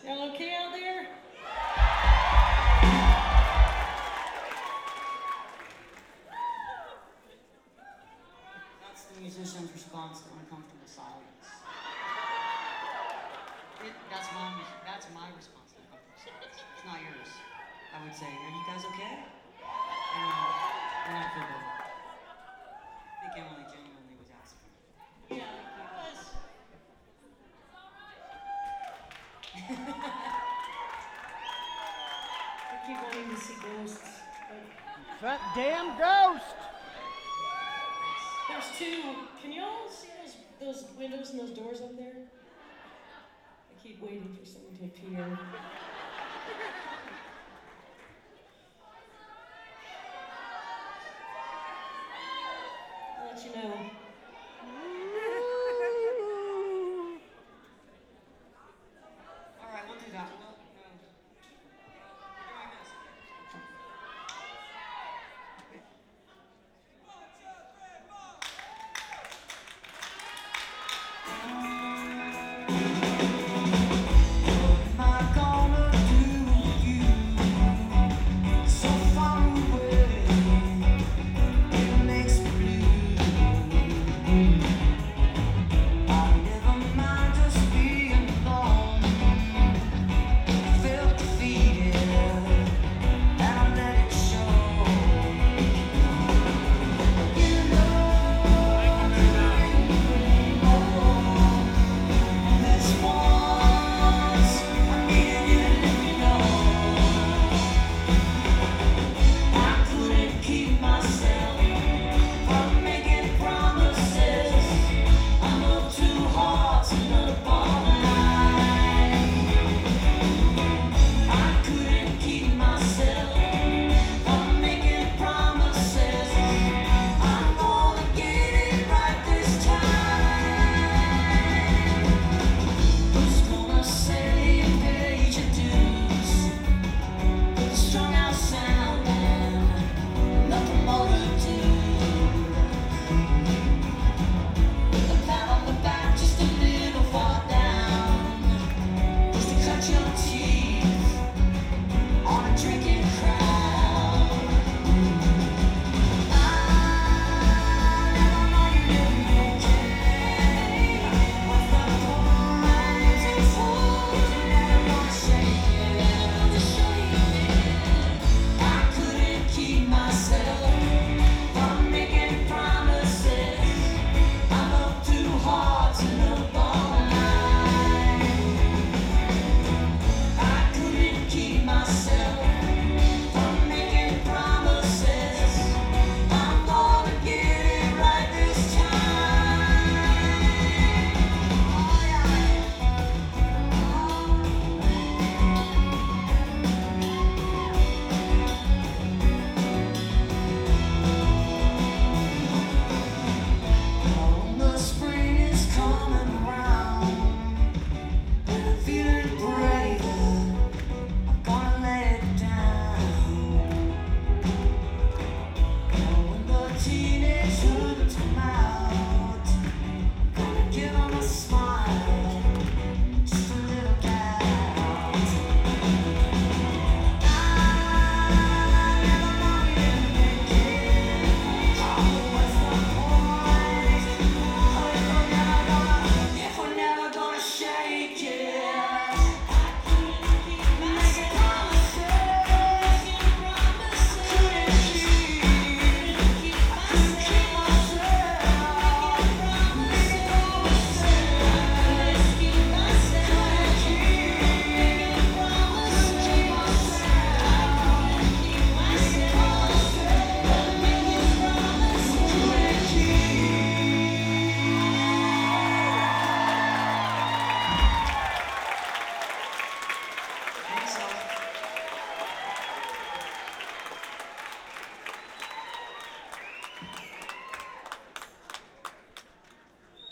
Y'all okay out there? That's the musician's response to uncomfortable silence. That's my response to uncomfortable silence. It's not yours. I would say, are you guys okay? And I feel better. I think Emily genuinely was asking. Yeah, he was. I keep wanting to see ghosts. That damn ghost! There's two. Can y'all see those windows and those doors up there? I keep waiting for something to appear. I'll let you know.